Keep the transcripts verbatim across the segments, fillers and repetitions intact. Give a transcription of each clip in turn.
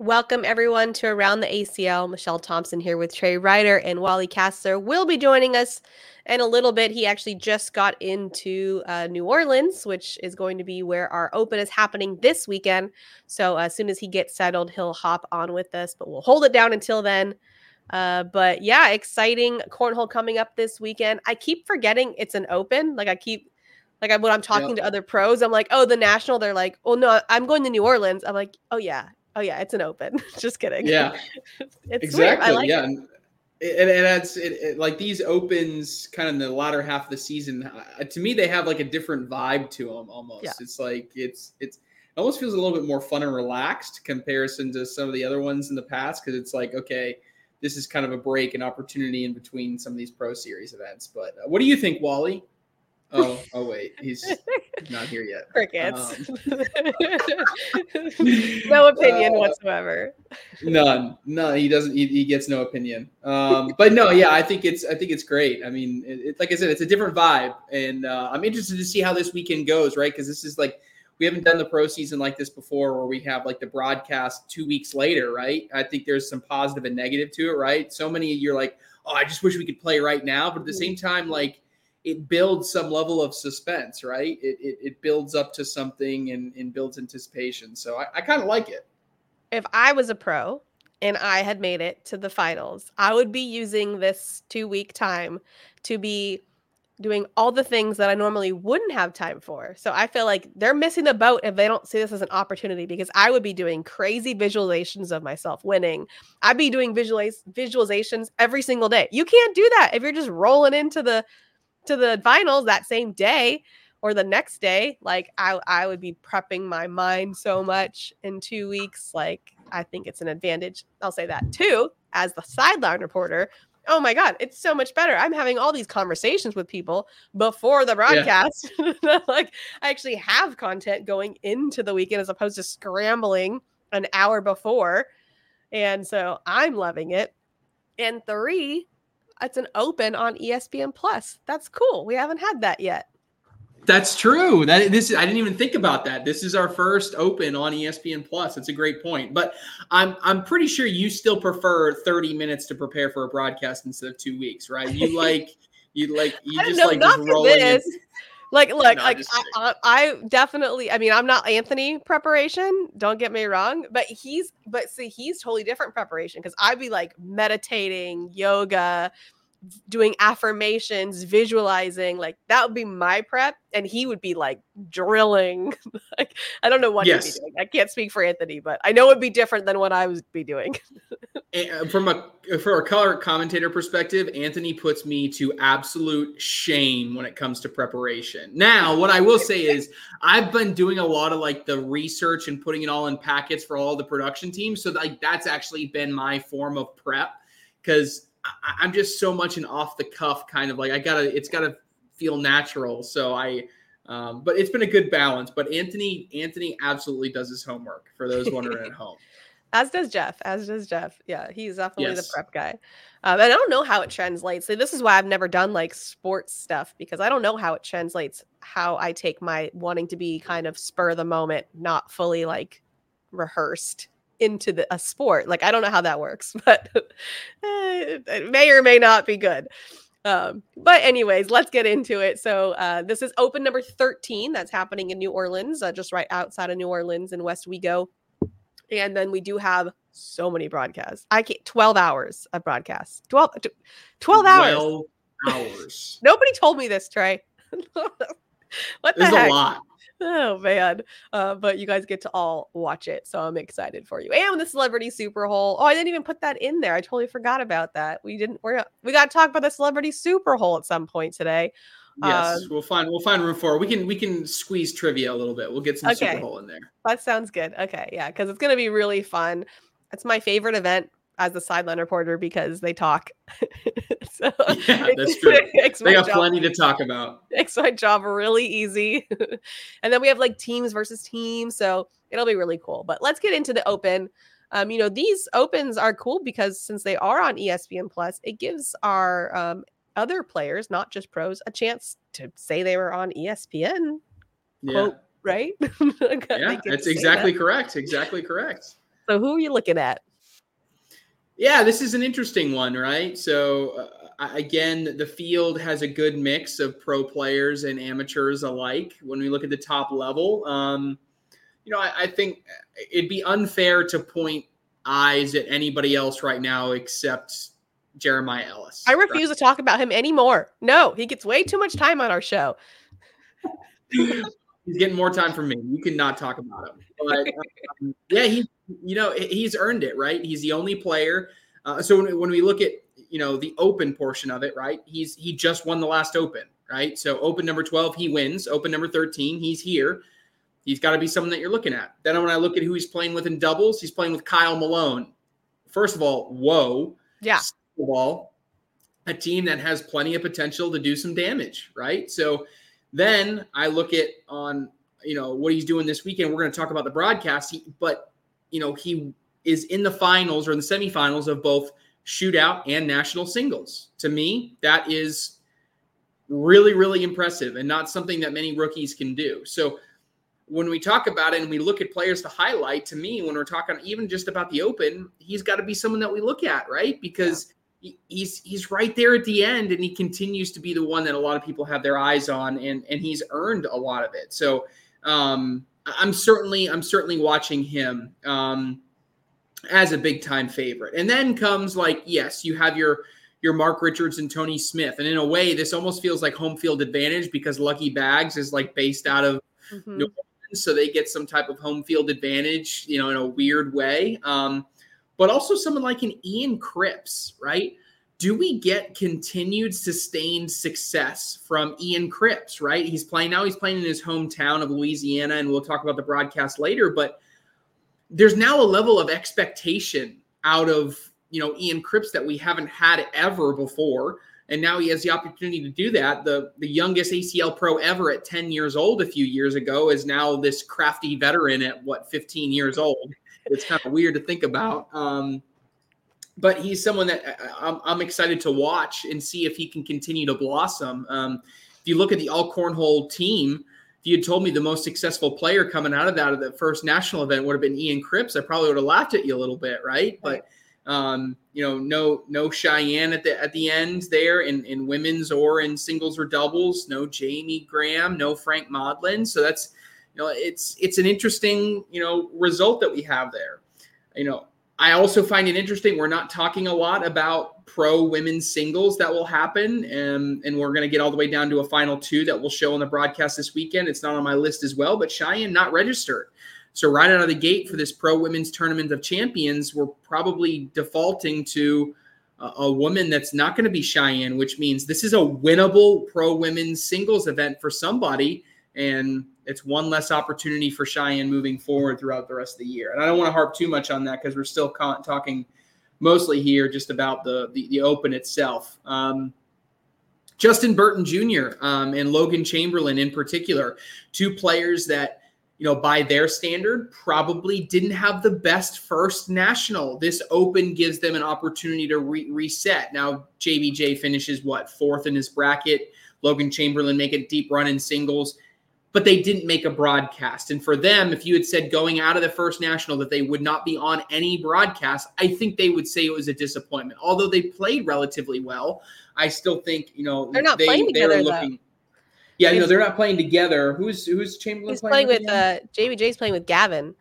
Welcome, everyone, to Around the A C L. Michelle Thompson here with Trey Ryder, and Wally Kastler will be joining us in a little bit. He actually just got into uh, New Orleans, which is going to be where our Open is happening this weekend. So as soon as he gets settled, he'll hop on with us, but we'll hold it down until then. Uh, but yeah, exciting cornhole coming up this weekend. I keep forgetting it's an Open. Like I keep, like I, when I'm talking yep. to other pros, I'm like, oh, the National. They're like, oh no, I'm going to New Orleans. I'm like, oh yeah. Oh yeah, it's an Open. Just kidding. Yeah, it's exactly. Like yeah, it. and, and, and that's it, it, like these Opens, kind of in the latter half of the season. Uh, to me, they have like a different vibe to them. Almost, yeah. it's like it's it's it almost feels a little bit more fun and relaxed comparison to some of the other ones in the past, because it's like, okay, this is kind of a break, an opportunity in between some of these Pro Series events. But uh, what do you think, Wally? Oh, oh wait, he's not here yet. Crickets. Um, no opinion uh, whatsoever. None, no, he doesn't. He, he gets no opinion. Um, but no, yeah, I think it's, I think it's great. I mean, it, it, like I said, it's a different vibe, and uh, I'm interested to see how this weekend goes, right? Because this is like, we haven't done the pro season like this before, where we have like the broadcast two weeks later, right? I think there's some positive and negative to it, right? So many, you're like, oh, I just wish we could play right now, but at the same time, like, it builds some level of suspense, right? It it, it builds up to something and, and builds anticipation. So I, I kind of like it. If I was a pro and I had made it to the finals, I would be using this two-week time to be doing all the things that I normally wouldn't have time for. So I feel like they're missing the boat if they don't see this as an opportunity, because I would be doing crazy visualizations of myself winning. I'd be doing visualiz- visualizations every single day. You can't do that if you're just rolling into the to the finals that same day or the next day. Like I, I would be prepping my mind so much in two weeks. Like I think it's an advantage. I'll say that too, as the sideline reporter. Oh my God, it's so much better. I'm having all these conversations with people before the broadcast. Yeah. Like I actually have content going into the weekend as opposed to scrambling an hour before. And so I'm loving it. And three, it's an Open on E S P N Plus. That's cool. We haven't had that yet. That's true. That this I didn't even think about that. This is our first Open on E S P N Plus. That's a great point. But I'm I'm pretty sure you still prefer thirty minutes to prepare for a broadcast instead of two weeks, right? You like you like you just know, like just rolling it. Like, look, no, like I, I, I definitely, I mean, I'm not Anthony preparation. Don't get me wrong, but he's, but see, he's totally different preparation. Cause I'd be like meditating, yoga, doing affirmations, visualizing, like that would be my prep. And he would be like drilling. Like, I don't know what yes. he'd be doing. I can't speak for Anthony, but I know it'd be different than what I would be doing. From a, for a color commentator perspective, Anthony puts me to absolute shame when it comes to preparation. Now, what I will say is I've been doing a lot of like the research and putting it all in packets for all the production teams. So like that's actually been my form of prep, because I'm just so much an off the cuff kind of like, I gotta, it's gotta feel natural. So I, um, but it's been a good balance, but Anthony, Anthony absolutely does his homework for those wondering at home. As does Jeff, as does Jeff. Yeah, he's definitely yes. the prep guy. Um, and I don't know how it translates. So this is why I've never done like sports stuff, because I don't know how it translates, how I take my wanting to be kind of spur of the moment, not fully like rehearsed into the, a sport. Like, I don't know how that works, but it may or may not be good. Um, but anyways, let's get into it. So uh, this is Open number thirteen that's happening in New Orleans, uh, just right outside of New Orleans in West Wego. And then we do have so many broadcasts. I can't, twelve hours of broadcasts. twelve, twelve hours. twelve hours. Nobody told me this, Trey. What the There's heck? a lot. Oh, man. Uh, but you guys get to all watch it. So I'm excited for you. And the Celebrity Super Hole. Oh, I didn't even put that in there. I totally forgot about that. We didn't, we're, we got to talk about the Celebrity Super Hole at some point today. Yes, um, we'll find we'll find room for it. We can we can squeeze trivia a little bit. We'll get some okay. Super Hole in there. That sounds good. Okay, yeah, because it's gonna be really fun. It's my favorite event as the sideline reporter because they talk. So yeah, that's true. They got job, plenty to talk about. Makes my job really easy. And then we have like teams versus teams, so it'll be really cool. But let's get into the Open. Um, you know, these Opens are cool because since they are on E S P N Plus, it gives our um, other players, not just pros, a chance to say they were on E S P N. Yeah. Quote, right? Yeah, that's exactly that. correct. Exactly correct. So who are you looking at? Yeah, this is an interesting one, right? So uh, again, the field has a good mix of pro players and amateurs alike. When we look at the top level, um, you know, I, I think it'd be unfair to point eyes at anybody else right now except Jeremiah Ellis. I refuse right? to talk about him anymore. No, he gets way too much time on our show. He's getting more time from me. You cannot talk about him. But um, yeah, he, you know, he's earned it, right? He's the only player. Uh, so when, when we look at, you know, the open portion of it, right? He's he just won the last open, right? So open number twelve, he wins. Open number thirteen, he's here. He's got to be someone that you're looking at. Then when I look at who he's playing with in doubles, he's playing with Kyle Malone. First of all, whoa. Yeah. Second of all, a team that has plenty of potential to do some damage, right? So then I look at on, you know, what he's doing this weekend. We're going to talk about the broadcast, he, but, you know, he is in the finals or in the semifinals of both shootout and national singles. To me, that is really, really impressive and not something that many rookies can do. So when we talk about it and we look at players to highlight, to me, when we're talking even just about the Open, he's got to be someone that we look at, right? Because yeah. He's he's right there at the end, and he continues to be the one that a lot of people have their eyes on, and and he's earned a lot of it. So um, I'm certainly I'm certainly watching him um, as a big time favorite. And then comes like yes, you have your your Mark Richards and Tony Smith, and in a way, this almost feels like home field advantage because Lucky Bags is like based out of mm-hmm. New Orleans, so they get some type of home field advantage, you know, in a weird way. Um, But also someone like an Ian Cripps, right? Do we get continued sustained success from Ian Cripps, right? He's playing now. He's playing in his hometown of Louisiana, and we'll talk about the broadcast later. But there's now a level of expectation out of, you know, Ian Cripps that we haven't had ever before. And now he has the opportunity to do that. The, the youngest A C L pro ever at ten years old a few years ago is now this crafty veteran at, what, fifteen years old. It's kind of weird to think about. Um, but he's someone that I'm, I'm excited to watch and see if he can continue to blossom. Um, if you look at the all cornhole team, if you had told me the most successful player coming out of that of the first national event would have been Ian Cripps, I probably would have laughed at you a little bit, right? But um, you know, no no Cheyenne at the at the end there in, in women's or in singles or doubles. No Jamie Graham, no Frank Modlin. So that's You know, it's it's an interesting, you know, result that we have there. You know, I also find it interesting. We're not talking a lot about pro women's singles that will happen. And, and we're going to get all the way down to a final two that will show on the broadcast this weekend. It's not on my list as well, but Cheyenne not registered. So right out of the gate for this pro women's tournament of champions, we're probably defaulting to a, a woman that's not going to be Cheyenne, which means this is a winnable pro women's singles event for somebody. And it's one less opportunity for Cheyenne moving forward throughout the rest of the year. And I don't want to harp too much on that because we're still con- talking mostly here just about the, the, the Open itself. Um, Justin Burton Junior Um, and Logan Chamberlain in particular, two players that, you know, by their standard, probably didn't have the best first national. This Open gives them an opportunity to re- reset. Now, J B J finishes, what, fourth in his bracket. Logan Chamberlain make a deep run in singles. But they didn't make a broadcast. And for them, if you had said going out of the first national that they would not be on any broadcast, I think they would say it was a disappointment. Although they played relatively well, I still think, you know, they're not they, playing together, looking. Though. Yeah, no, they're not playing together. Who's who's Chamberlain He's playing, playing with? Uh, J B J's playing with Gavin.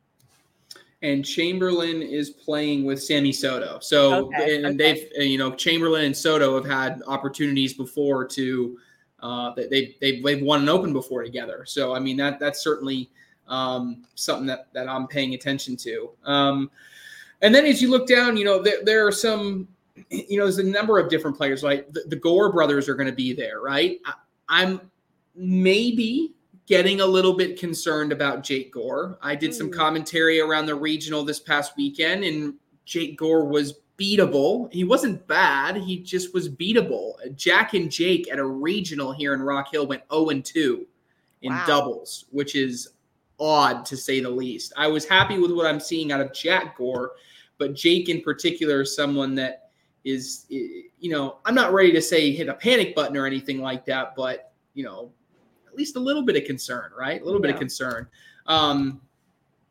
And Chamberlain is playing with Sammy Soto. So, okay, and okay. they've, you know, Chamberlain and Soto have had opportunities before to. Uh, they they they've won an Open before together, so I mean that that's certainly um, something that that I'm paying attention to. Um, and then as you look down, you know there there are some, you know, there's a number of different players. Like the, the Gore brothers are going to be there, right? I, I'm maybe getting a little bit concerned about Jake Gore. I did mm. some commentary around the regional this past weekend, and Jake Gore was beatable. He wasn't bad. He just was beatable. Jack and Jake at a regional here in Rock Hill went oh and two in wow. doubles, which is odd to say the least. I was happy with what I'm seeing out of Jack Gore, but Jake in particular is someone that is, you know, I'm not ready to say hit a panic button or anything like that, but, you know, at least a little bit of concern, right? A little yeah. bit of concern. Um,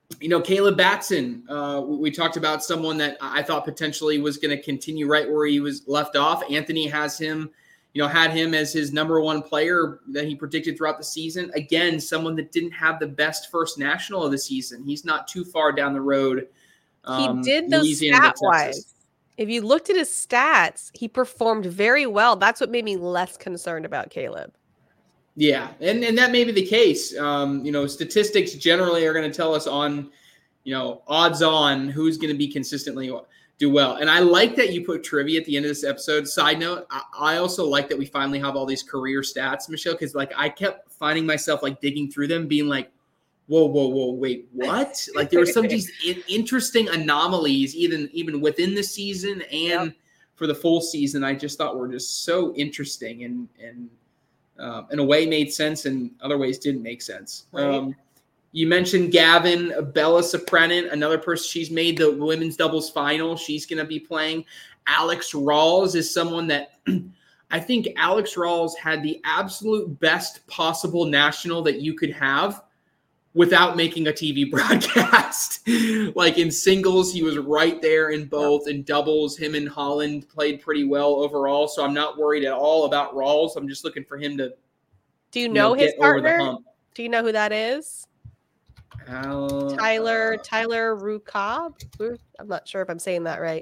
you know, Caleb Batson, uh, we, we talked about someone that I thought potentially was going to continue right where he was left off. Anthony has him, you know, had him as his number one player that he predicted throughout the season. Again, someone that didn't have the best first national of the season. He's not too far down the road. Um, he did those stat-wise. If you looked at his stats, he performed very well. That's what made me less concerned about Caleb. Yeah, and, and that may be the case. Um, you know, statistics generally are going to tell us on, you know, odds on who's going to be consistently do well. And I like that you put trivia at the end of this episode. Side note, I, I also like that we finally have all these career stats, Michelle, because like I kept finding myself like digging through them, being like, whoa, whoa, whoa, wait, what? Like there were some of these in- interesting anomalies, even even within the season and yep. for the full season. I just thought were just so interesting and and. Um, in a way made sense and other ways didn't make sense. Right. Um, you mentioned Gavin, Bella Soprenin, another person. She's made the women's doubles final. She's going to be playing. Alex Rawls is someone that I think Alex Rawls had the absolute best possible national that you could have without making a T V broadcast. Like in singles, he was right there in both. In doubles, him and Holland played pretty well overall. So I'm not worried at all about Rawls. I'm just looking for him to Do you know, you know his partner? Do you know who that is? Uh, Tyler, Tyler Rukab? I'm not sure if I'm saying that right.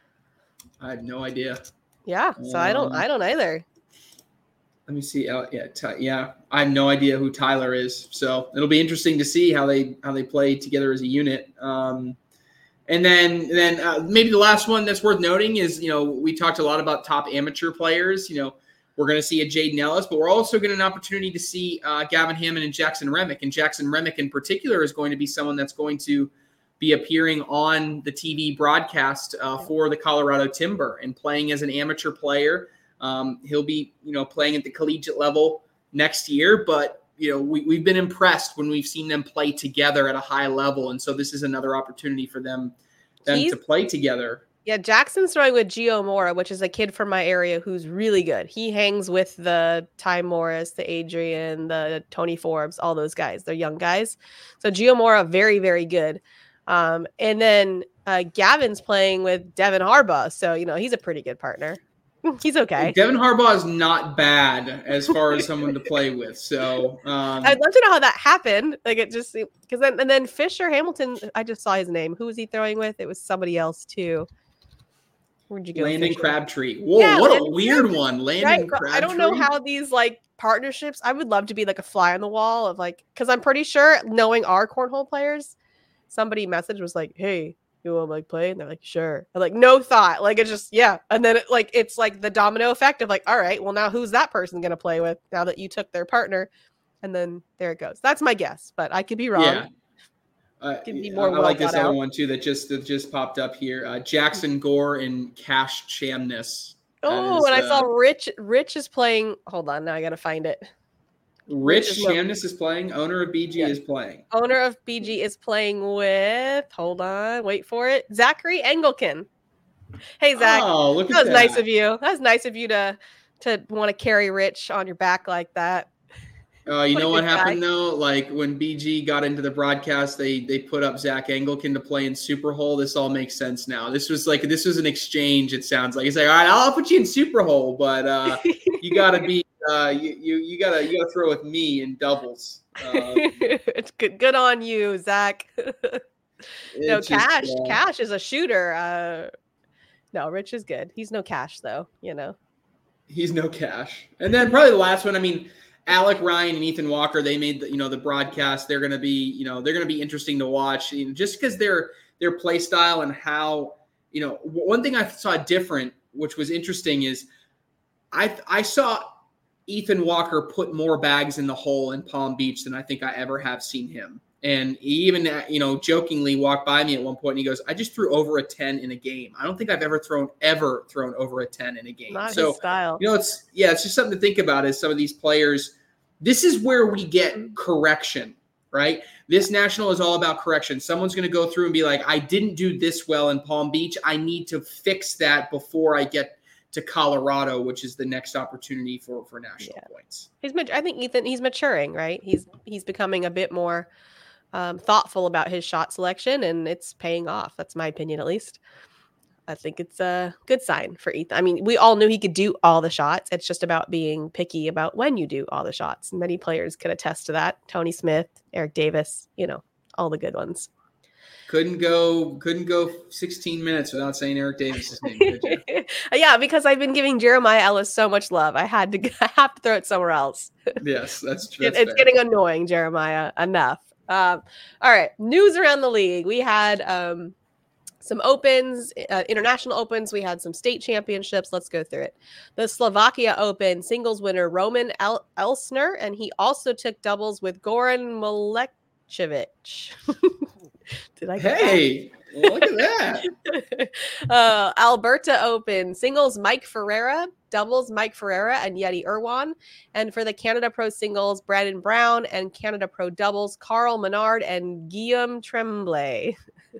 I have no idea. Yeah, so um, I don't I don't either. Let me see. Uh, yeah, Ty, yeah. I have no idea who Tyler is, so it'll be interesting to see how they how they play together as a unit. Um, and then then uh, maybe the last one that's worth noting is, you know, we talked a lot about top amateur players. You know, we're going to see a Jaden Ellis, but we're also getting an opportunity to see uh, Gavin Hammond and Jackson Remick. And Jackson Remick in particular is going to be someone that's going to be appearing on the T V broadcast uh, for the Colorado Timber and playing as an amateur player. Um, he'll be, you know, playing at the collegiate level next year, but, you know, we, we've been impressed when we've seen them play together at a high level. And so this is another opportunity for them, them to play together. Yeah, Jackson's throwing with Gio Mora, which is a kid from my area who's really good. He hangs with the Ty Morris, the Adrian, the Tony Forbes, all those guys. They're young guys. So Gio Mora, very, very good. Um, and then uh, Gavin's playing with Devin Harbaugh. So, you know, he's a pretty good partner. He's okay. Devin Harbaugh is not bad as far as someone to play with. So um, I'd love to know how that happened. Like it just because then and then Fisher Hamilton. I just saw his name. Who was he throwing with? It was somebody else too. Where'd you go? Landon Fisher? Crabtree. Whoa, yeah, what Landon a weird Crabtree. one. Landon right? Crabtree. I don't know how these like partnerships. I would love to be like a fly on the wall of like because I'm pretty sure knowing our cornhole players, somebody messaged was like, "Hey, you want to like play?" And they're like, "Sure." And like no thought, like it's just yeah. And then it, like it's like the domino effect of like, all right, well now who's that person gonna play with now that you took their partner? And then there it goes. That's my guess, but I could be wrong. Yeah. Uh, be more I well like this other out. one too that just that just popped up here. Uh, Jackson Gore and Cash Chamness. Oh, is, and I uh, saw Rich. Rich is playing. Hold on, now I gotta find it. Rich Chamness is playing. Owner of B G yeah. is playing. Owner of B G is playing with. Hold on, wait for it. Zachary Engelken. Hey Zach. Oh, look at that was that. nice of you. That was nice of you to to want to carry Rich on your back like that. Uh, you what know what happened guy. though? Like when B G got into the broadcast, they they put up Zach Engelken to play in Super Hole. This all makes sense now. This was like this was an exchange. It sounds like he's like, all right, I'll put you in Super Hole, but uh, you got to be. Uh, you, you you gotta you gotta throw with me in doubles. Um, it's good, good on you, Zach. no, just, Cash. Uh, Cash is a shooter. Uh, no, Rich is good. He's no Cash though. You know, he's no Cash. And then probably the last one. I mean, Alec Ryan and Ethan Walker. They made the, you know the broadcast. They're gonna be you know they're gonna be interesting to watch. You know, just because their their play style and how you know one thing I saw different, which was interesting, is I I saw. Ethan Walker put more bags in the hole in Palm Beach than I think I ever have seen him. And he even, you know, jokingly walked by me at one point and he goes, I just threw over a ten in a game. I don't think I've ever thrown, ever thrown over a ten in a game. Not so, his style. You know, it's, yeah, it's just something to think about is some of these players. This is where we get correction, right? This national is all about correction. Someone's going to go through and be like, I didn't do this well in Palm Beach. I need to fix that before I get to Colorado, which is the next opportunity for, for national yeah. points. He's, I think Ethan, he's maturing, right? He's, he's becoming a bit more um, thoughtful about his shot selection, and it's paying off. That's my opinion, at least. I think it's a good sign for Ethan. I mean, we all knew he could do all the shots. It's just about being picky about when you do all the shots. Many players could attest to that. Tony Smith, Eric Davis, you know, all the good ones. Couldn't go, couldn't go sixteen minutes without saying Eric Davis's name, could you? Yeah, because I've been giving Jeremiah Ellis so much love. I had to, I have to throw it somewhere else. Yes, that's true. It, it's fair. Getting annoying, Jeremiah. Enough. Um, all right, news around the league. We had um, some opens, uh, international opens. We had some state championships. Let's go through it. The Slovakia Open singles winner Roman El- Elsner, and he also took doubles with Goran Milecevic. Did I get Hey, well, look at that. uh, Alberta Open singles Mike Ferreira, doubles Mike Ferreira and Yeti Irwan. And for the Canada Pro singles, Brandon Brown, and Canada Pro doubles, Carl Menard and Guillaume Tremblay.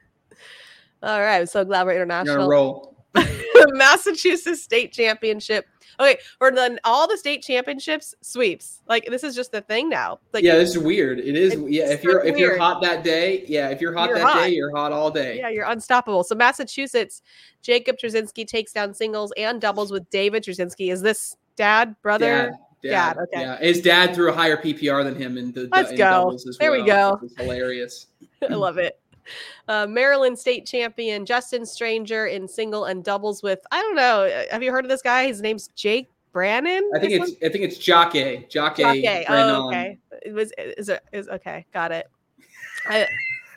All right, I'm so glad we're international. Roll. Massachusetts State Championship. Okay, for the all the state championships sweeps. Like this is just the thing now. Like yeah, this is weird. It is. Yeah, if you're weird. if you're hot that day, yeah, if you're hot you're that hot. day, you're hot all day. Yeah, you're unstoppable. So Massachusetts, Jacob Trzynski takes down singles and doubles with David Trzynski. Is this dad, brother? Dad. Dad. dad okay. Yeah, his dad threw a higher P P R than him in the Let's in go. doubles as there well. we go. It's hilarious. I love it. Uh, Maryland state champion Justin Stranger in single and doubles with, I don't know. Have you heard of this guy? His name's Jake Brannon. I think it's one? I think it's Jockey. Jockey. Jockey. Oh, okay. It was is it is okay. Got it. I,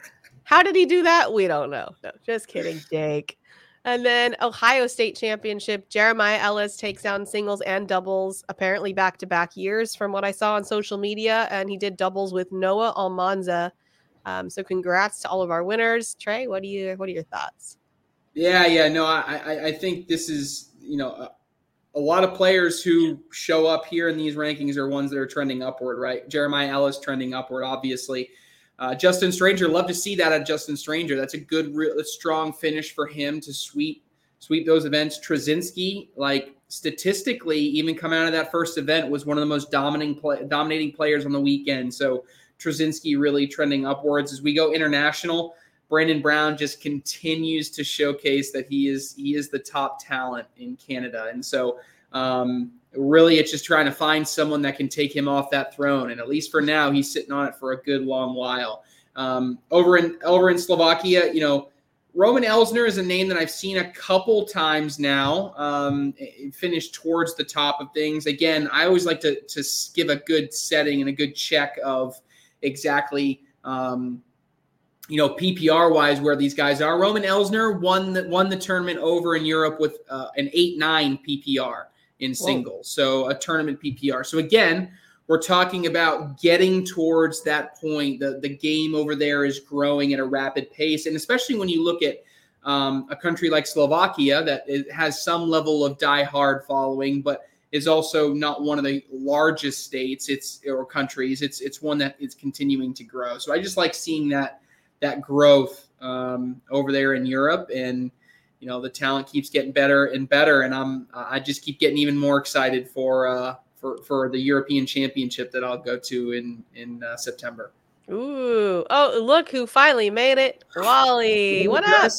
how did he do that? We don't know. No, just kidding, Jake. And then Ohio State Championship, Jeremiah Ellis takes down singles and doubles, apparently back-to-back years from what I saw on social media, and he did doubles with Noah Almanza. Um, so congrats to all of our winners. Trey, what do you what are your thoughts? Yeah, yeah, no, I I, I think this is, you know, a, a lot of players who show up here in these rankings are ones that are trending upward, right? Jeremiah Ellis trending upward, obviously. Uh, Justin Stranger, love to see that at Justin Stranger. That's a good, real, a strong finish for him to sweep sweep those events. Trzynski, like statistically, even coming out of that first event, was one of the most dominating play, dominating players on the weekend. So Trzynski really trending upwards. As we go international, Brandon Brown just continues to showcase that he is he is the top talent in Canada. And so um, really it's just trying to find someone that can take him off that throne. And at least for now, he's sitting on it for a good long while. Um, over in over in Slovakia, you know, Roman Elsner is a name that I've seen a couple times now um, finish towards the top of things. Again, I always like to, to give a good setting and a good check of exactly, um, you know, P P R wise where these guys are. Roman Elsner won the, won the tournament over in Europe with uh, an eight nine P P R in singles. Whoa. So a tournament P P R. So again, we're talking about getting towards that point. The, the game over there is growing at a rapid pace. And especially when you look at um, a country like Slovakia that is, has some level of diehard following, but is also not one of the largest states it's or countries. It's it's one that is continuing to grow. So I just like seeing that that growth um, over there in Europe, and you know the talent keeps getting better and better. And I'm I just keep getting even more excited for uh, for for the European Championship that I'll go to in in uh, September. Ooh! Oh, look who finally made it, Wally. What up?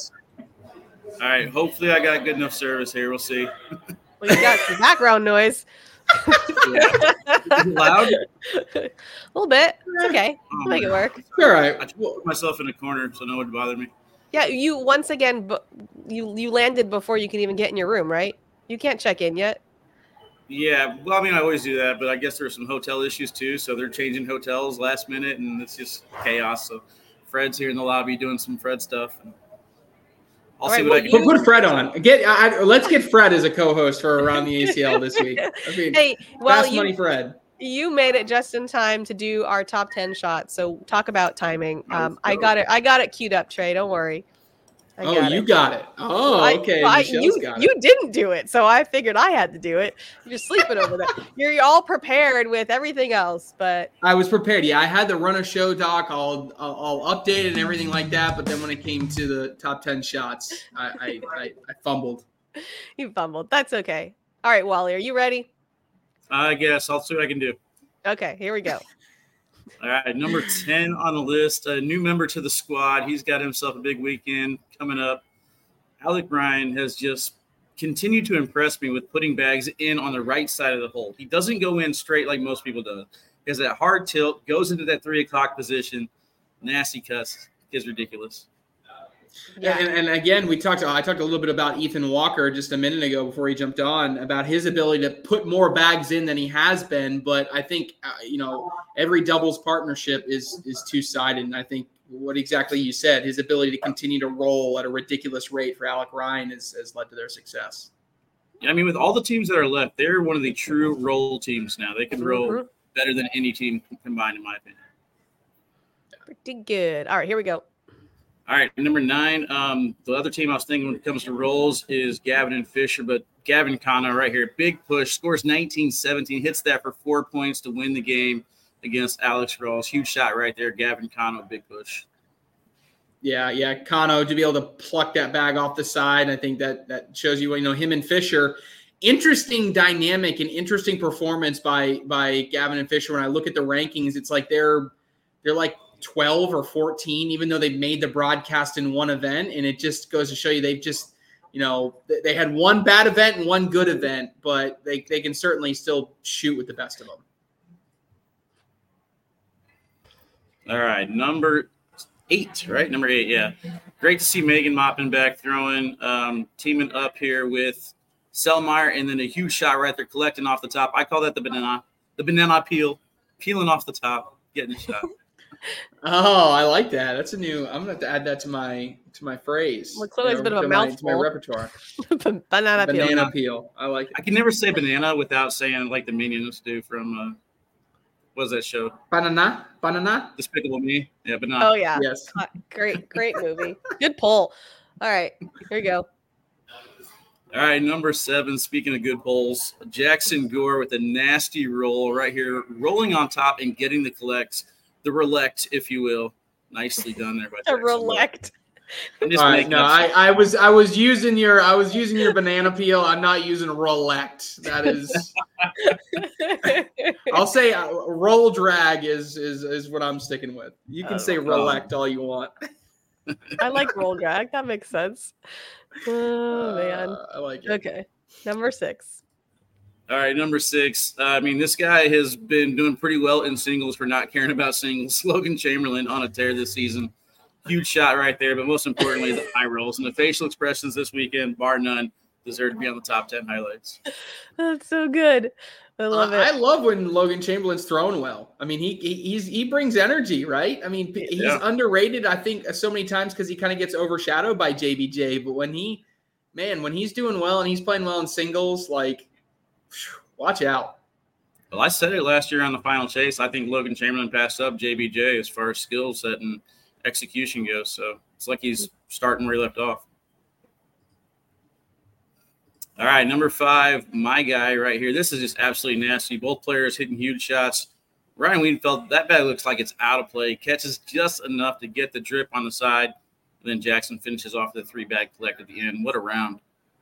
All right. Hopefully, I got good enough service here. We'll see. Well, you got some background noise. Loud? A little bit. It's okay. Oh, we'll make it work. All right. I put myself in a corner so no one would bother me. Yeah, you once again, you you landed before you can even get in your room, right? You can't check in yet. Yeah, well, I mean, I always do that, but I guess there's some hotel issues too. So they're changing hotels last minute, and it's just chaos. So Fred's here in the lobby doing some Fred stuff. And I'll right, see what well, I can Put, do. put Fred on. Get I, let's get Fred as a co-host for Around the A C L this week. I mean, hey, well, fast you, money, Fred. You made it just in time to do our top ten shots. So talk about timing. Um, I go. got it. I got it queued up, Trey. Don't worry. I Oh, got you it. got it. Oh, I- okay. I- Michelle's you got it. you didn't do it, so I figured I had to do it. You're sleeping over there. You're, you're all prepared with everything else, but I was prepared. Yeah, I had the run a show doc all all updated and everything like that. But then when it came to the top ten shots, I I, I, I fumbled. you fumbled. That's okay. All right, Wally, are you ready? I guess I'll see what I can do. Okay, here we go. All right, number ten on the list, a new member to the squad. He's got himself a big weekend coming up. Alec Ryan has just continued to impress me with putting bags in on the right side of the hole. He doesn't go in straight like most people do. He has that hard tilt, goes into that three o'clock position. Nasty cuss. Is ridiculous. Yeah, and, and again, we talked. I talked a little bit about Ethan Walker just a minute ago before he jumped on about his ability to put more bags in than he has been. But I think uh, you know every doubles partnership is is two sided, and I think what exactly you said, his ability to continue to roll at a ridiculous rate for Alec Ryan has, has led to their success. Yeah, I mean, with all the teams that are left, they're one of the true roll teams now. They can roll mm-hmm. better than any team combined, in my opinion. Pretty good. All right, here we go. All right, number nine. Um, the other team I was thinking when it comes to rolls is Gavin and Fisher, but Gavin Cano right here, big push, scores nineteen seventeen, hits that for four points to win the game against Alex Rawls. Huge shot right there. Gavin Cano, big push. Yeah, yeah, Cano to be able to pluck that bag off the side. I think that that shows you, you know, him and Fisher. Interesting dynamic and interesting performance by by Gavin and Fisher. When I look at the rankings, it's like they're they're like twelve or fourteen, even though they made the broadcast in one event. And it just goes to show you they've just, you know, they had one bad event and one good event, but they, they can certainly still shoot with the best of them. All right, number eight, right? Number eight, yeah. Great to see Megan Moppin back throwing, um, teaming up here with Selmeyer, and then a huge shot right there, collecting off the top. I call that the banana, the banana peel, peeling off the top, getting a shot. Oh, I like that. That's a new. I'm gonna have to add that to my to my phrase. Well, clearly it's a bit of a my, mouthful. To my repertoire. banana, banana peel. peel. I like it. I can never say banana without saying like the Minions do from uh, what was that show? Banana, banana. Despicable Me. Yeah, banana. Oh yeah. Yes. Uh, great, great movie. Good pull. All right, here you go. All right, number seven, speaking of good pulls, Jackson Gore with a nasty roll right here, rolling on top and getting the collects, the relect, if you will. Nicely done there by Jackson. A relect. I'm just All right, no, I, I was I was using your I was using your banana peel. I'm not using relect. That is, I'll say uh, roll drag is is is what I'm sticking with. You can say relect all you want. I like roll drag. That makes sense. Oh, man. Uh, I like it. Okay. Number six. All right, number six. Uh, I mean, this guy has been doing pretty well in singles for not caring about singles. Logan Chamberlain on a tear this season. Huge shot right there, but most importantly, the high rolls and the facial expressions this weekend, bar none, deserve to be on the top ten highlights. That's so good. I love uh, it. I love when Logan Chamberlain's throwing well. I mean, he, he he's he brings energy, right? I mean, he's yeah. underrated, I think, so many times because he kind of gets overshadowed by J B J. But when he, man, when he's doing well and he's playing well in singles, like, watch out. Well, I said it last year on the Final Chase. I think Logan Chamberlain passed up J B J as far as skill set and execution goes. So it's like he's starting where he left off. All right, number five, my guy right here. This is just absolutely nasty. Both players hitting huge shots. Ryan Wiedenfeld, that bag looks like it's out of play. Catches just enough to get the drip on the side. And then Jackson finishes off the three-bag collect at the end. What a round.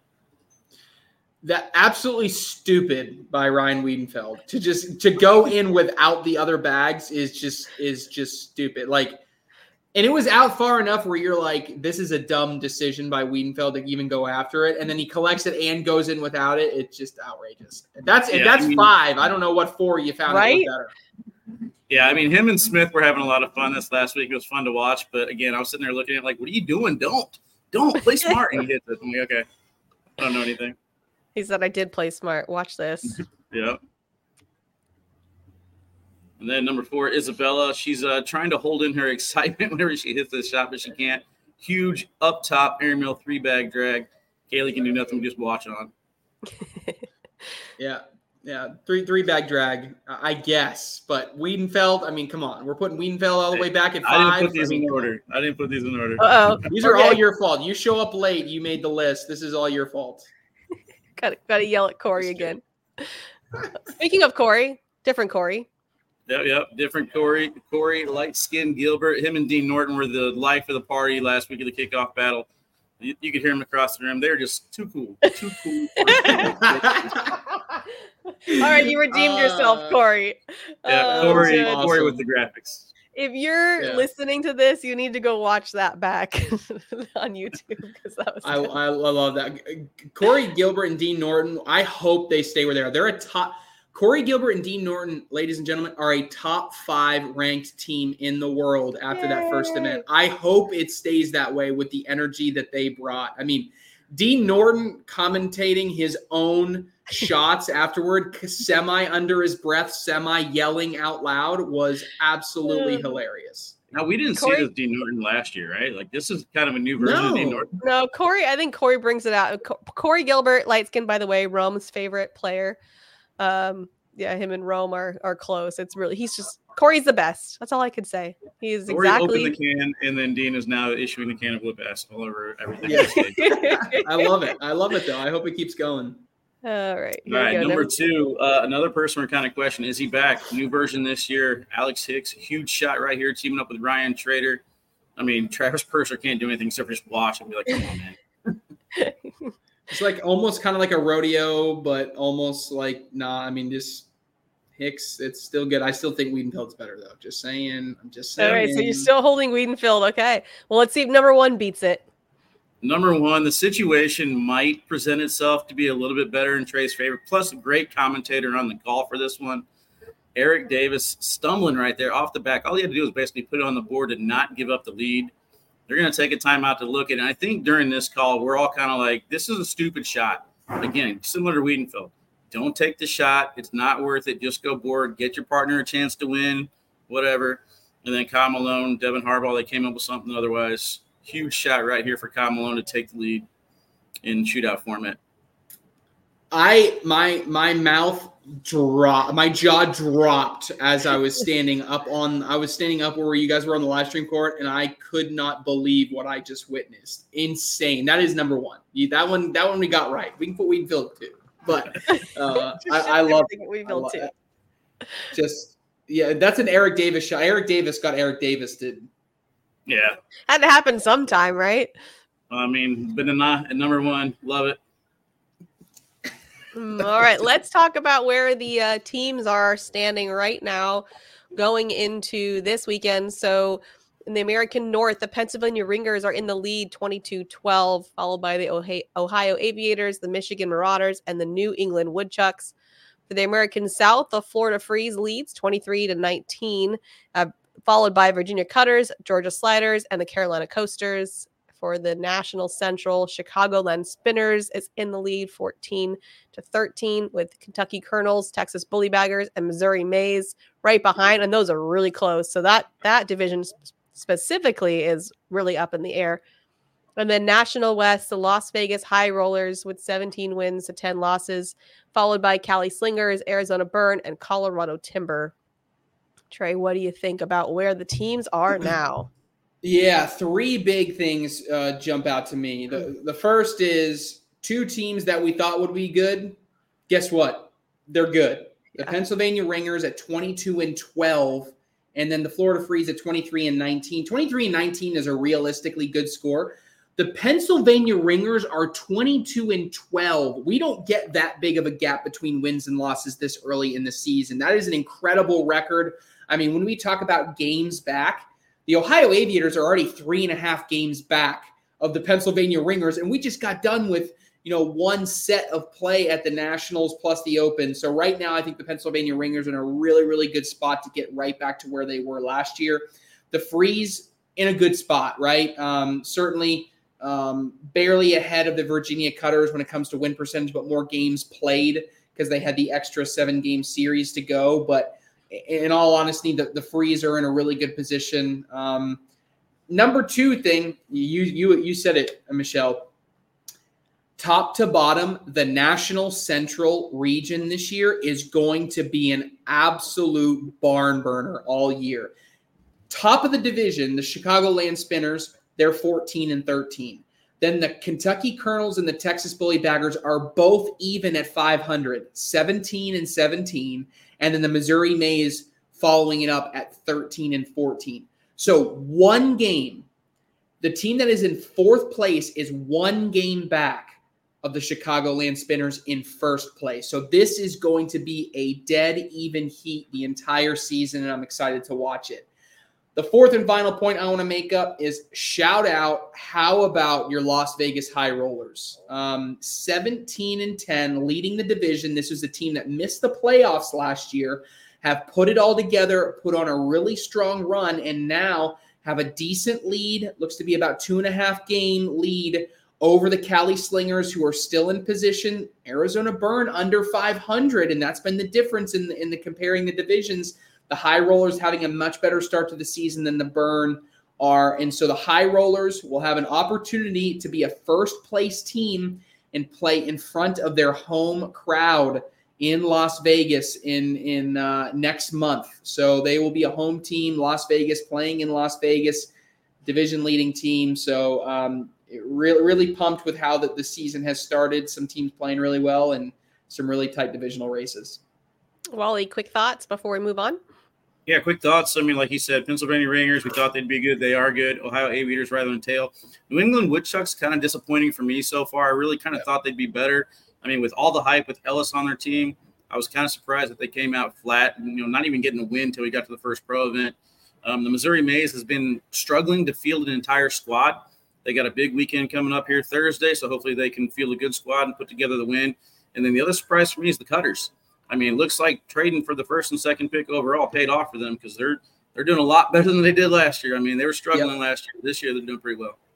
That absolutely stupid by Ryan Wiedenfeld. To just to go in without the other bags is just is just stupid. Like, and it was out far enough where you're like, this is a dumb decision by Wiedenfeld to even go after it. And then he collects it and goes in without it. It's just outrageous. That's yeah, that's I mean, five. I don't know what four you found right? It better. Yeah, I mean, him and Smith were having a lot of fun this last week. It was fun to watch. But, again, I was sitting there looking at it like, what are you doing? Don't. Don't. Play smart. And he hits it. I'm like, okay. I don't know anything. He said, I did play smart. Watch this. Yeah. And then number four, Isabella. She's uh, trying to hold in her excitement whenever she hits this shot, but she can't. Huge up top airmail three bag drag. Kaylee can do nothing, just watch on. yeah, yeah, three three bag drag, I guess. But Wiedenfeld, I mean, come on, we're putting Wiedenfeld all the way back at five. I didn't put these I mean, in order. I didn't put these in order. Uh-oh. These are okay. all your fault. You show up late. You made the list. This is all your fault. got got to yell at Corey again. Speaking of Corey, different Corey. Yep, yep. Different Corey. Corey, light-skinned Gilbert. Him and Dean Norton were the life of the party last week of the kickoff battle. You, you could hear them across the room. They're just too cool. Too cool. All right, you redeemed uh, yourself, Corey. Yeah, oh, Corey, awesome. Corey with the graphics. If you're yeah. listening to this, you need to go watch that back on YouTube because that was. I, I love that. Corey Gilbert and Dean Norton. I hope they stay where they are. They're a top. Corey Gilbert and Dean Norton, ladies and gentlemen, are a top five ranked team in the world after Yay. that first event. I hope it stays that way with the energy that they brought. I mean, Dean Norton commentating his own shots afterward, semi under his breath, semi yelling out loud, was absolutely hilarious. Now, we didn't Corey, see this Dean Norton last year, right? Like, this is kind of a new version no. of Dean Norton. No, Corey, I think Corey brings it out. Corey Gilbert, light skin, by the way, Rome's favorite player. Um, yeah, him and Rome are are close. It's really he's just Corey's the best. That's all I could say. He's Corey exactly opened the can, and then Dean is now issuing the can of whip ass all over everything. Yeah. I love it. I love it though. I hope it keeps going. All right. All right. Number two, uh, another person we're kind of questioning: is he back? New version this year. Alex Hicks, huge shot right here, teaming up with Ryan Trader. I mean, Travis Purser can't do anything except for just watch and be like, "Come on, man." It's like almost kind of like a rodeo, but almost like nah. I mean, just Hicks. It's still good. I still think Wiedenfeld's better though. Just saying. I'm just saying. All right, so you're still holding Wiedenfeld. Okay. Well, let's see if number one beats it. Number one, the situation might present itself to be a little bit better in Trey's favor. Plus, a great commentator on the call for this one, Eric Davis, stumbling right there off the back. All he had to do was basically put it on the board and not give up the lead. They're going to take a timeout to look at it. And I think during this call, we're all kind of like, this is a stupid shot. Again, similar to Wiedenfeld. Don't take the shot. It's not worth it. Just go board. Get your partner a chance to win, whatever. And then Kyle Malone, Devin Harbaugh, they came up with something otherwise. Huge shot right here for Kyle Malone to take the lead in shootout format. I my my mouth dropped, my jaw dropped as I was standing up on. I was standing up where you guys were on the live stream court, and I could not believe what I just witnessed. Insane. That is number one. That one. That one we got right. We can put Wiedenfeld too, but uh, I, I love Wiedenfeld too. Just yeah, that's an Eric Davis shot. Eric Davis got Eric Davis did. Yeah, had to happen sometime, right? I mean, but not at number one. Love it. All right, let's talk about where the uh, teams are standing right now going into this weekend. So in the American North, the Pennsylvania Ringers are in the lead twenty-two twelve, followed by the Ohio Aviators, the Michigan Marauders, and the New England Woodchucks. For the American South, the Florida Freeze leads twenty-three to nineteen, uh, followed by Virginia Cutters, Georgia Sliders, and the Carolina Coasters. For the National Central, Chicagoland Spinners is in the lead fourteen to thirteen, with Kentucky Colonels, Texas Bullybaggers, and Missouri Mays right behind, and those are really close. So that that division specifically is really up in the air. And then National West, the Las Vegas High Rollers with seventeen wins to ten losses, followed by Cali Slingers, Arizona Burn, and Colorado Timber. Trey, what do you think about where the teams are now? Yeah, three big things uh, jump out to me. The the first is two teams that we thought would be good. Guess what? They're good. The yeah. Pennsylvania Ringers at twenty-two and twelve, and then the Florida Freeze at twenty-three and nineteen. twenty-three and nineteen is a realistically good score. The Pennsylvania Ringers are twenty-two and twelve. We don't get that big of a gap between wins and losses this early in the season. That is an incredible record. I mean, when we talk about games back, the Ohio Aviators are already three and a half games back of the Pennsylvania Ringers, and we just got done with, you know, one set of play at the Nationals plus the Open. So right now, I think the Pennsylvania Ringers are in a really, really good spot to get right back to where they were last year. The Freeze in a good spot, right? Um, certainly um, barely ahead of the Virginia Cutters when it comes to win percentage, but more games played because they had the extra seven-game series to go. But in all honesty, the, the Freeze are in a really good position. Um, number two thing, you you you said it, Michelle. Top to bottom, the National Central region this year is going to be an absolute barn burner all year. Top of the division, the Chicagoland Spinners, they're fourteen and thirteen. Then the Kentucky Colonels and the Texas Bullybaggers are both even at five hundred, seventeen and seventeen. And then the Missouri Mays following it up at thirteen and fourteen. So one game, the team that is in fourth place is one game back of the Chicagoland Spinners in first place. So this is going to be a dead even heat the entire season, and I'm excited to watch it. The fourth and final point I want to make up is shout out, how about your Las Vegas High Rollers? Um, seventeen and ten, leading the division. This was a team that missed the playoffs last year, have put it all together, put on a really strong run, and now have a decent lead. Looks to be about two and a half game lead over the Cali Slingers, who are still in position. Arizona Burn under five hundred, and that's been the difference in the, in the comparing the divisions. The High Rollers having a much better start to the season than the Burn are. And so the High Rollers will have an opportunity to be a first-place team and play in front of their home crowd in Las Vegas in, in uh, next month. So they will be a home team, Las Vegas, playing in Las Vegas, division-leading team. So um, really, really pumped with how the, the season has started. Some teams playing really well and some really tight divisional races. Wally, quick thoughts before we move on? Yeah, quick thoughts. I mean, like you said, Pennsylvania Ringers, we thought they'd be good. They are good. Ohio Aviators, rather than tail. New England Woodchucks, kind of disappointing for me so far. I really kind of yeah. thought they'd be better. I mean, with all the hype with Ellis on their team, I was kind of surprised that they came out flat, you know, not even getting a win until we got to the first pro event. Um, the Missouri Mays has been struggling to field an entire squad. They got a big weekend coming up here Thursday, so hopefully they can field a good squad and put together the win. And then the other surprise for me is the Cutters. I mean, it looks like trading for the first and second pick overall paid off for them because they're they're doing a lot better than they did last year. I mean, they were struggling yep. last year. This year, they're doing pretty well.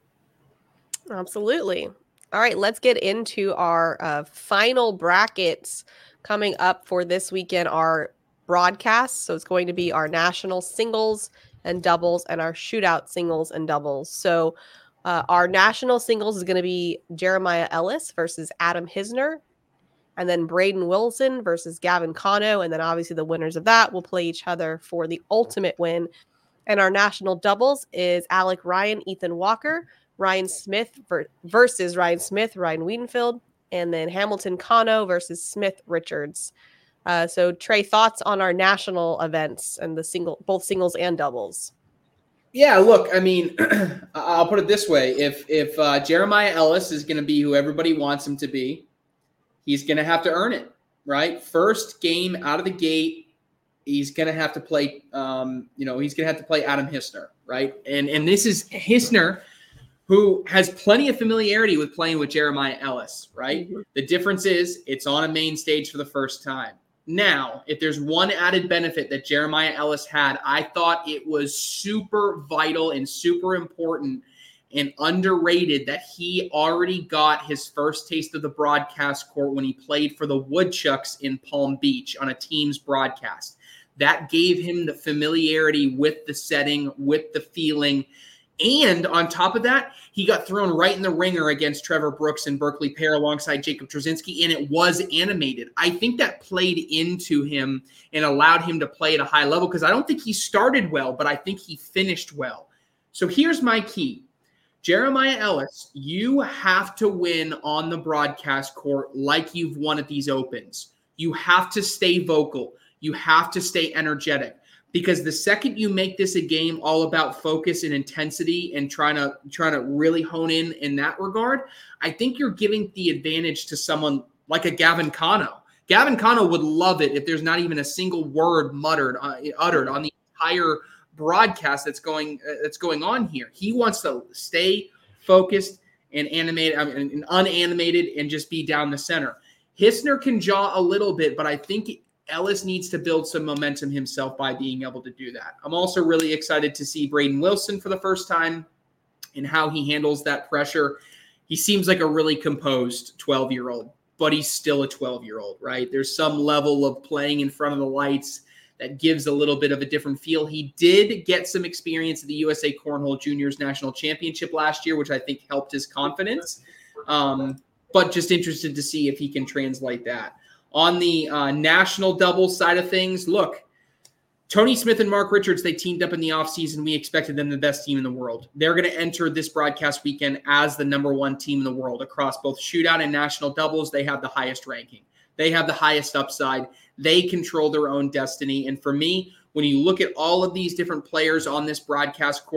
Absolutely. All right, let's get into our uh, final brackets coming up for this weekend, our broadcast. So it's going to be our national singles and doubles and our shootout singles and doubles. So uh, our national singles is going to be Jeremiah Ellis versus Adam Hisner. And then Braden Wilson versus Gavin Cano. And then obviously the winners of that will play each other for the ultimate win. And our national doubles is Alec Ryan, Ethan Walker, Ryan Smith ver- versus Ryan Smith, Ryan Wiedenfield, and then Hamilton Cano versus Smith Richards. Uh, so Trey, thoughts on our national events and the single, both singles and doubles? Yeah, look, I mean, I'll put it this way. If, if uh, Jeremiah Ellis is going to be who everybody wants him to be, he's going to have to earn it, right? First game out of the gate, he's going to have to play, um, you know, he's going to have to play Adam Hisner, right? And and this is Hisner, who has plenty of familiarity with playing with Jeremiah Ellis, right? Mm-hmm. The difference is it's on a main stage for the first time. Now, if there's one added benefit that Jeremiah Ellis had, I thought it was super vital and super important and underrated that he already got his first taste of the broadcast court when he played for the Woodchucks in Palm Beach on a team's broadcast. That gave him the familiarity with the setting, with the feeling. And on top of that, he got thrown right in the ringer against Trevor Brooks and Berkeley Pear alongside Jacob Trzynski, and it was animated. I think that played into him and allowed him to play at a high level because I don't think he started well, but I think he finished well. So here's my key. Jeremiah Ellis, you have to win on the broadcast court like you've won at these opens. You have to stay vocal. You have to stay energetic because the second you make this a game all about focus and intensity and trying to trying to really hone in in that regard, I think you're giving the advantage to someone like a Gavin Cano. Gavin Cano would love it if there's not even a single word muttered, uh, uttered on the entire broadcast that's going uh, that's going on here. He wants to stay focused and animated I mean, and unanimated and just be down the center. Hisner can jaw a little bit, but I think Ellis needs to build some momentum himself by being able to do that. I'm also really excited to see Braden Wilson for the first time and how he handles that pressure. He seems like a really composed twelve-year-old, but he's still a twelve-year-old, right? There's some level of playing in front of the lights that gives a little bit of a different feel. He did get some experience at the U S A Cornhole Juniors National Championship last year, which I think helped his confidence. Um, but just interested to see if he can translate that. On the uh, national doubles side of things, look, Tony Smith and Mark Richards, they teamed up in the offseason. We expected them the best team in the world. They're going to enter this broadcast weekend as the number one team in the world. Across both shootout and national doubles, they have the highest ranking. They have the highest upside. They control their own destiny. And for me, when you look at all of these different players on this broadcast court,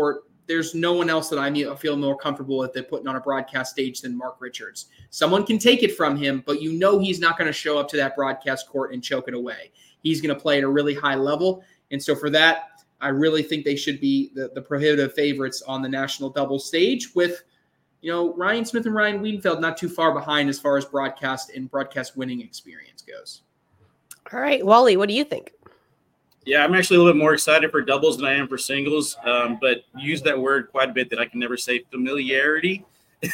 there's no one else that I feel more comfortable with than putting on a broadcast stage than Mark Richards. Someone can take it from him, but you know he's not going to show up to that broadcast court and choke it away. He's going to play at a really high level. And so for that, I really think they should be the, the prohibitive favorites on the national doubles stage with, you know, Ryan Smith and Ryan Wiedenfeld not too far behind as far as broadcast and broadcast winning experience goes. All right, Wally, what do you think? Yeah, I'm actually a little bit more excited for doubles than I am for singles, um, but use that word quite a bit that I can never say, familiarity.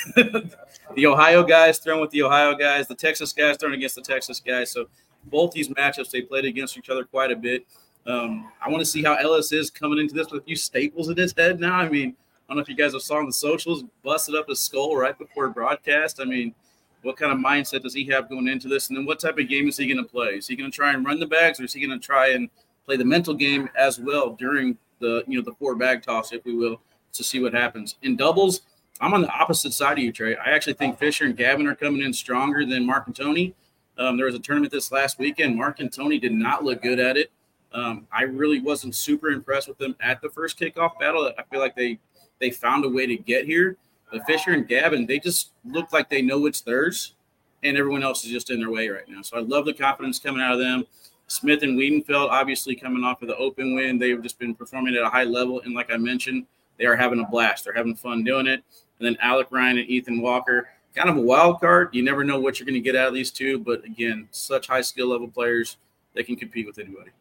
The Ohio guys throwing with the Ohio guys, the Texas guys throwing against the Texas guys. So both these matchups, they played against each other quite a bit. Um, I want to see how Ellis is coming into this with a few staples in his head now. I mean, I don't know if you guys have saw on the socials, busted up his skull right before broadcast. I mean, what kind of mindset does he have going into this? And then what type of game is he going to play? Is he going to try and run the bags, or is he going to try and play the mental game as well during the, you know, the four bag toss, if we will, to see what happens. In doubles, I'm on the opposite side of you, Trey. I actually think Fisher and Gavin are coming in stronger than Mark and Tony. Um, there was a tournament this last weekend. Mark and Tony did not look good at it. Um, I really wasn't super impressed with them at the first kickoff battle. I feel like they they found a way to get here. But Fisher and Gavin, they just look like they know it's theirs, and everyone else is just in their way right now. So I love the confidence coming out of them. Smith and Wiedenfeld, obviously coming off of the Open win, they've just been performing at a high level. And like I mentioned, they are having a blast. They're having fun doing it. And then Alec Ryan and Ethan Walker, kind of a wild card. You never know what you're going to get out of these two. But, again, such high skill level players, they can compete with anybody.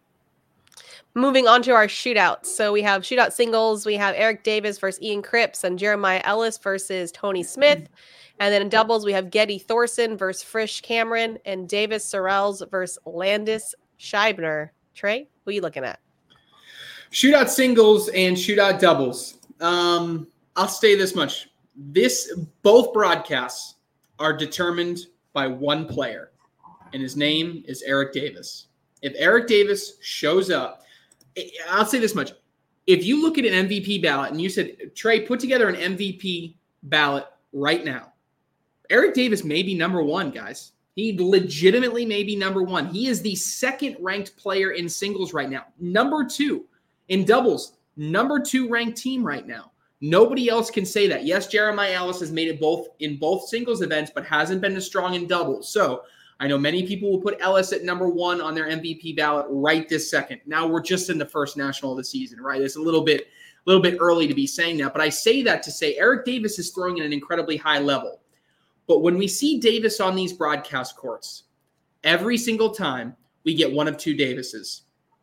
Moving on to our shootouts. So we have shootout singles. We have Eric Davis versus Ian Cripps and Jeremiah Ellis versus Tony Smith. And then in doubles, we have Getty Thorson versus Frisch Cameron and Davis Sorrells versus Landis Scheibner. Trey, who are you looking at? Shootout singles and shootout doubles. Um, I'll say this much. This both broadcasts are determined by one player, and his name is Eric Davis. If Eric Davis shows up, I'll say this much. If you look at an M V P ballot and you said, Trey, put together an M V P ballot right now, Eric Davis may be number one, guys. He legitimately may be number one. He is the second ranked player in singles right now. Number two in doubles, number two ranked team right now. Nobody else can say that. Yes, Jeremiah Ellis has made it both in both singles events, but hasn't been as strong in doubles. So I know many people will put Ellis at number one on their M V P ballot right this second. Now we're just in the first national of the season, right? It's a little bit, a little bit early to be saying that, but I say that to say Eric Davis is throwing at an incredibly high level. But when we see Davis on these broadcast courts, every single time we get one of two Davises.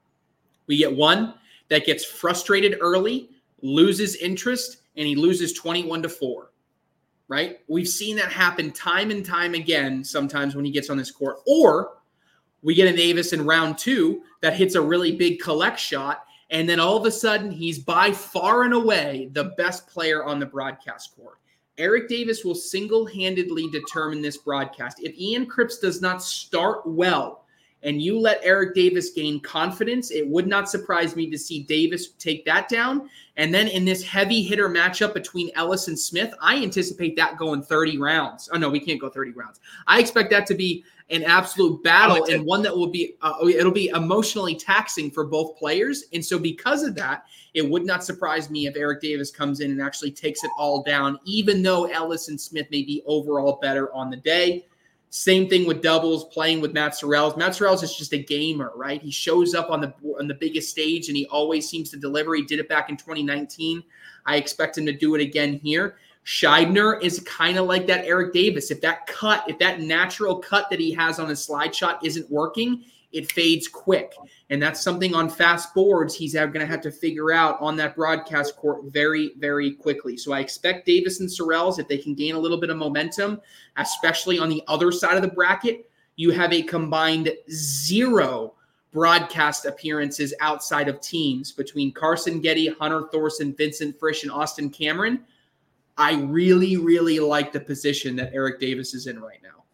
We get one that gets frustrated early, loses interest, and he loses twenty-one to four, right? We've seen that happen time and time again sometimes when he gets on this court. Or we get a Davis in round two that hits a really big collect shot, and then all of a sudden he's by far and away the best player on the broadcast court. Eric Davis will single-handedly determine this broadcast. If Ian Cripps does not start well and you let Eric Davis gain confidence, it would not surprise me to see Davis take that down. And then in this heavy hitter matchup between Ellis and Smith, I anticipate that going thirty rounds. Oh, no, we can't go thirty rounds. I expect that to be an absolute battle and one that will be, uh, it'll be emotionally taxing for both players. And so because of that, it would not surprise me if Eric Davis comes in and actually takes it all down, even though Ellis and Smith may be overall better on the day. Same thing with doubles, playing with Matt Sorrells. Matt Sorrells is just a gamer, right? He shows up on the on the biggest stage, and he always seems to deliver. He did it back in twenty nineteen. I expect him to do it again here. Scheibner is kind of like that Eric Davis. If that cut, if that natural cut that he has on his slide shot isn't working, it fades quick. And that's something on fast boards he's going to have to figure out on that broadcast court very, very quickly. So I expect Davis and Sorrells, if they can gain a little bit of momentum, especially on the other side of the bracket, you have a combined zero broadcast appearances outside of teams between Carson Getty, Hunter Thorson, Vincent Frisch, and Austin Cameron. I really, really like the position that Eric Davis is in right now.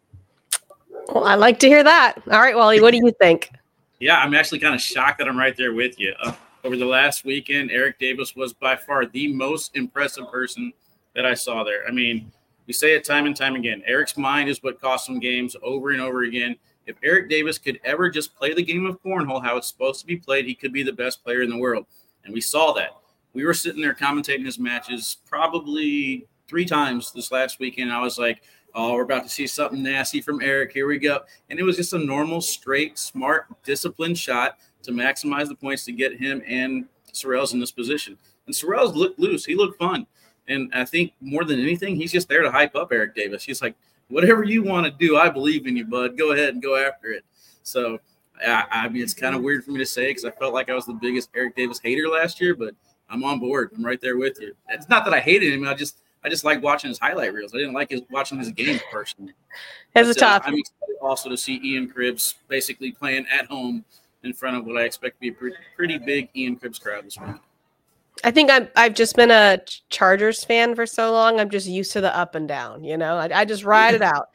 Well, I like to hear that. All right, Wally, what do you think? Yeah, I'm actually kind of shocked that I'm right there with you. Uh, over the last weekend, Eric Davis was by far the most impressive person that I saw there. I mean, we say it time and time again. Eric's mind is what costs him games over and over again. If Eric Davis could ever just play the game of cornhole how it's supposed to be played, he could be the best player in the world. And we saw that. we were sitting there commentating his matches probably three times this last weekend. I was like, oh, we're about to see something nasty from Eric. Here we go. And it was just a normal, straight, smart, disciplined shot to maximize the points to get him and Sorrells in this position. And Sorrells looked loose. He looked fun. And I think more than anything, he's just there to hype up Eric Davis. He's like, whatever you want to do, I believe in you, bud. Go ahead and go after it. So, I, I mean, it's kind of weird for me to say because I felt like I was the biggest Eric Davis hater last year, but I'm on board. I'm right there with you. It's not that I hated him. I just I just like watching his highlight reels. I didn't like his, watching his game personally. It's a tough. I'm excited also to see Ian Cribbs basically playing at home in front of what I expect to be a pretty, pretty big Ian Cribbs crowd this week. I think I'm, I've just been a Chargers fan for so long. I'm just used to the up and down, you know, I, I just ride it out.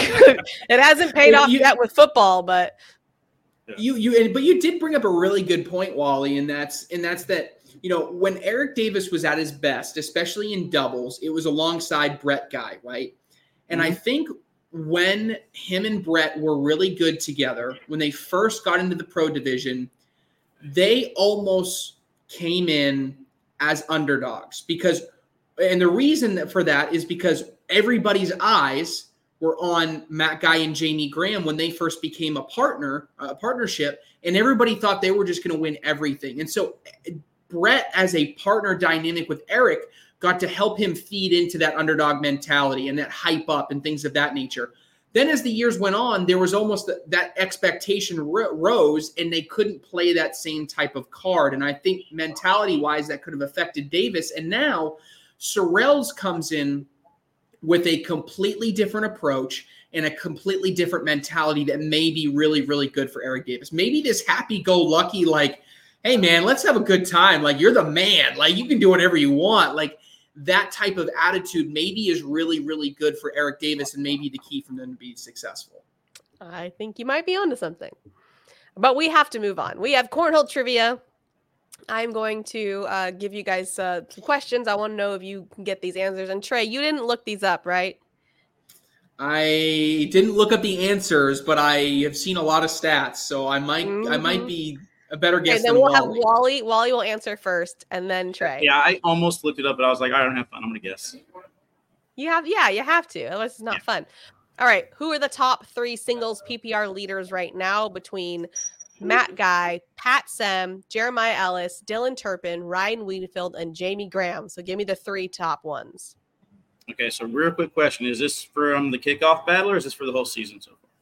It hasn't paid well, off you, yet with football, but you, you, but you did bring up a really good point, Wally. And that's, and that's that, you know, when Eric Davis was at his best, especially in doubles, it was alongside Brett Guy. Right. And mm-hmm. I think when him and Brett were really good together, when they first got into the pro division, they almost came in as underdogs because, and the reason for that is because everybody's eyes were on Matt Guy and Jamie Graham when they first became a partner, a partnership, and everybody thought they were just going to win everything. And so Brett, as a partner dynamic with Eric, got to help him feed into that underdog mentality and that hype up and things of that nature. Then as the years went on, there was almost the, that expectation ro- rose and they couldn't play that same type of card. And I think mentality-wise, that could have affected Davis. And now Sorrells comes in with a completely different approach and a completely different mentality that may be really, really good for Eric Davis. Maybe this happy-go-lucky, like, hey, man, let's have a good time. Like, you're the man. Like, you can do whatever you want. Like, that type of attitude maybe is really, really good for Eric Davis and maybe the key for them to be successful. I think you might be onto something. But we have to move on. We have cornhole trivia. I'm going to uh, give you guys uh, some questions. I want to know if you can get these answers. And Trey, you didn't look these up, right? I didn't look up the answers, but I have seen a lot of stats, so I might mm-hmm. I might be a better guess. Okay, then than we'll Wally. have Wally. Wally will answer first, and then Trey. Yeah, I almost looked it up, but I was like, I don't have fun. I'm gonna guess. You have, yeah, you have to. Otherwise, it's not yeah. fun. All right, who are the top three singles P P R leaders right now between Matt Guy, Pat Sem, Jeremiah Ellis, Dylan Turpin, Ryan Wiedenfeld, and Jamie Graham? So give me the three top ones. Okay, so real quick question: is this from the kickoff battle, or is this for the whole season so far?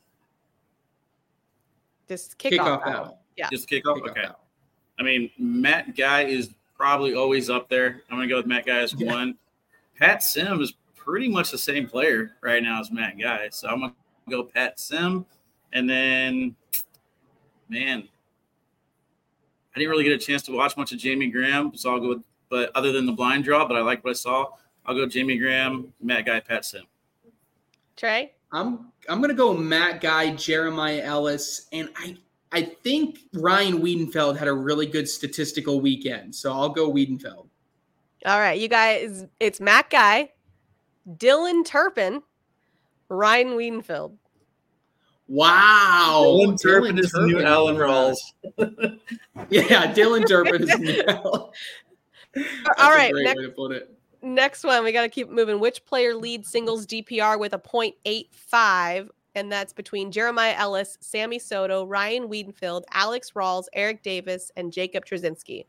This kickoff, kickoff battle. battle. Yeah. Just kickoff? kickoff okay. battle. I mean, Matt Guy is probably always up there. I'm going to go with Matt Guy as yeah. one. Pat Sem is pretty much the same player right now as Matt Guy. So I'm going to go Pat Sem. And then, man, I didn't really get a chance to watch much of Jamie Graham. So I'll go with, but other than the blind draw, but I like what I saw. I'll go Jamie Graham, Matt Guy, Pat Sem. Trey? I'm I'm going to go Matt Guy, Jeremiah Ellis, and I I think Ryan Wiedenfeld had a really good statistical weekend, so I'll go Wiedenfeld. All right, you guys, it's Matt Guy, Dylan Turpin, Ryan Wiedenfeld. Wow. Dylan Turpin is the new Alan Rawls. Yeah, Dylan Turpin is the new Alan. All right, a great next, way to put it. Next one, we got to keep moving. Which player leads singles D P R with a point eight five? And that's between Jeremiah Ellis, Sammy Soto, Ryan Wiedenfeld, Alex Rawls, Eric Davis, and Jacob Trzynski.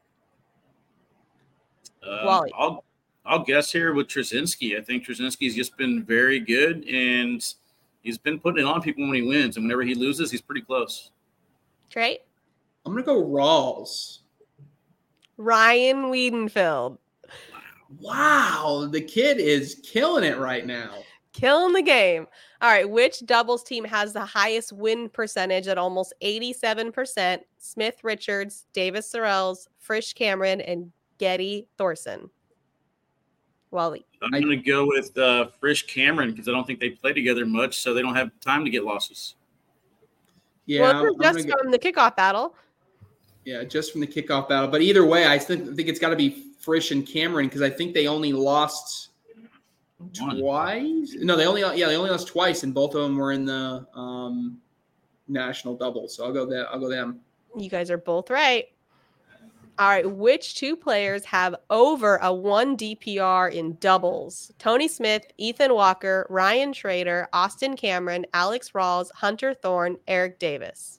Um, Wally. I'll, I'll guess here with Trzynski. I think Trzynski's just been very good, and he's been putting it on people when he wins. And whenever he loses, he's pretty close. Trey? I'm going to go Rawls. Ryan Wiedenfeld. Wow. The kid is killing it right now. Killing the game. All right, which doubles team has the highest win percentage at almost eighty-seven percent? Smith Richards, Davis Sorrells, Frisch Cameron, and Getty Thorson. Wally. I'm going to go with uh, Frisch Cameron because I don't think they play together much, so they don't have time to get losses. Yeah, well, just from the kickoff battle. Yeah, just from the kickoff battle. But either way, I think, think it's got to be Frisch and Cameron because I think they only lost – One. Twice? No, they only yeah they only lost twice, and both of them were in the um, national double. So I'll go that I'll go them. You guys are both right. All right, which two players have over a one D P R in doubles? Tony Smith, Ethan Walker, Ryan Schrader, Austin Cameron, Alex Rawls, Hunter Thorne, Eric Davis.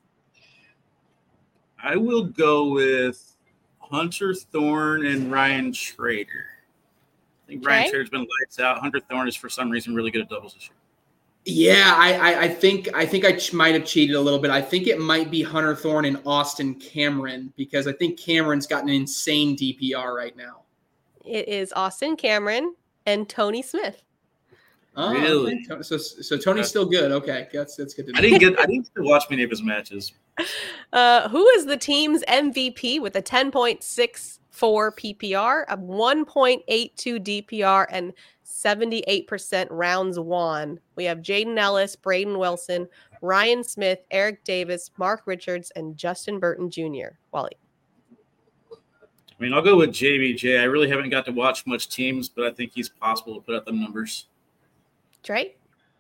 I will go with Hunter Thorne and Ryan Schrader. I think Okay. Ryan Schrader's been lights out. Hunter Thorne is for some reason really good at doubles this year. Yeah, I, I, I think I think I ch- might have cheated a little bit. I think it might be Hunter Thorne and Austin Cameron because I think Cameron's got an insane D P R right now. It is Austin Cameron and Tony Smith. Oh, Really? okay. So so Tony's still good. Okay, that's that's good to know. I didn't get I didn't get to watch many of his matches. Uh, who is the team's M V P with a ten point six four P P R, a one point eight two D P R, and seventy-eight percent rounds won? We have Jaden Ellis, Braden Wilson, Ryan Smith, Eric Davis, Mark Richards, and Justin Burton Junior Wally. I mean, I'll go with J B J. I really haven't got to watch much teams, but I think he's possible to put up them numbers. Trey?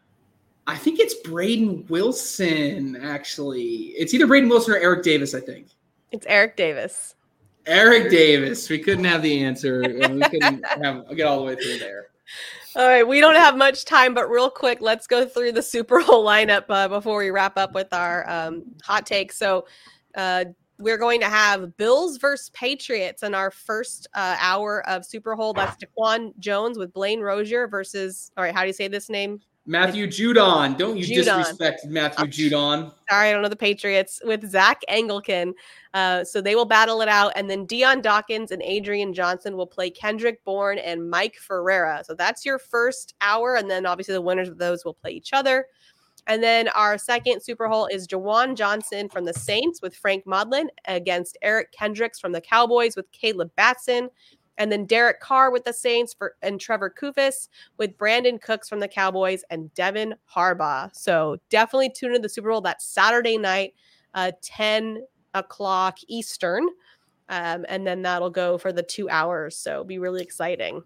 I think it's Braden Wilson, actually. It's either Braden Wilson or Eric Davis, I think. It's Eric Davis. Eric Davis. We couldn't have the answer. We couldn't have get all the way through there. All right, we don't have much time, but real quick, let's go through the Super Bowl lineup uh, before we wrap up with our um, hot takes. So uh, we're going to have Bills versus Patriots in our first uh, hour of Super Bowl. That's Daquan Jones with Blaine Rozier versus, all right, how do you say this name? Matthew Judon. Don't you Judon. disrespect Matthew Judon. Sorry, I don't know the Patriots, with Zach Engelken. Uh, so they will battle it out. And then Deion Dawkins and Adrian Johnson will play Kendrick Bourne and Mike Ferreira. So that's your first hour. And then obviously the winners of those will play each other. And then our second Super Bowl is Jawan Johnson from the Saints with Frank Modlin against Eric Kendricks from the Cowboys with Caleb Batson. And then Derek Carr with the Saints for and Trevor Kufis with Brandon Cooks from the Cowboys and Devin Harbaugh. So definitely tune into the Super Bowl. That's Saturday night, uh, ten o'clock Eastern. Um, and then that'll go for the two hours. So it'll be really exciting.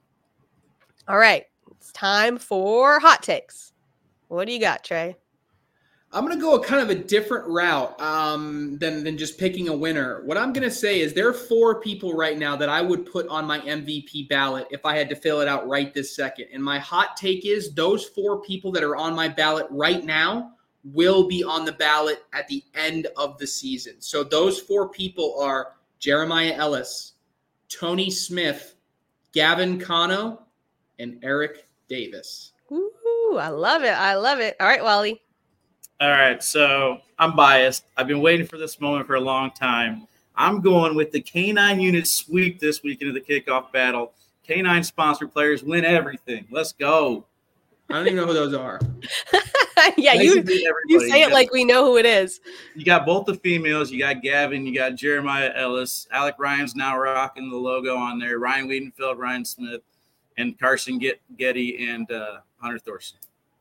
All right. It's time for hot takes. What do you got, Trey? I'm going to go a kind of a different route um, than, than just picking a winner. What I'm going to say is there are four people right now that I would put on my M V P ballot if I had to fill it out right this second. And my hot take is those four people that are on my ballot right now will be on the ballot at the end of the season. So those four people are Jeremiah Ellis, Tony Smith, Gavin Cano, and Eric Davis. Ooh, I love it. I love it. All right, Wally. All right, so I'm biased. I've been waiting for this moment for a long time. I'm going with the K nine unit sweep this weekend of the kickoff battle. K nine sponsored players win everything. Let's go. I don't even know who those are. yeah, you, you say you it got, like we know who it is. You got both the females. You got Gavin. You got Jeremiah Ellis. Alec Ryan's now rocking the logo on there. Ryan Wiedenfeld, Ryan Smith, and Carson Get- Getty and uh, Hunter Thorson.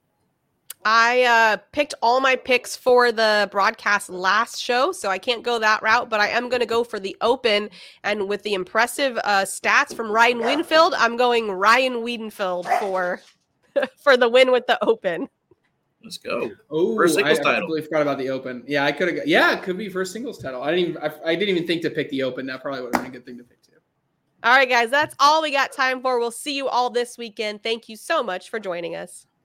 I uh, picked all my picks for the broadcast last show, so I can't go that route, but I am going to go for the open. And with the impressive uh, stats from Ryan Wiedenfeld, I'm going Ryan Wiedenfeld for for the win with the open. Let's go. Oh, first singles I, title. I completely forgot about the open. Yeah, I could have. Yeah, it could be first singles title. I didn't even. I, I didn't even think to pick the open. That probably would have been a good thing to pick too. All right, guys, that's all we got time for. We'll see you all this weekend. Thank you so much for joining us.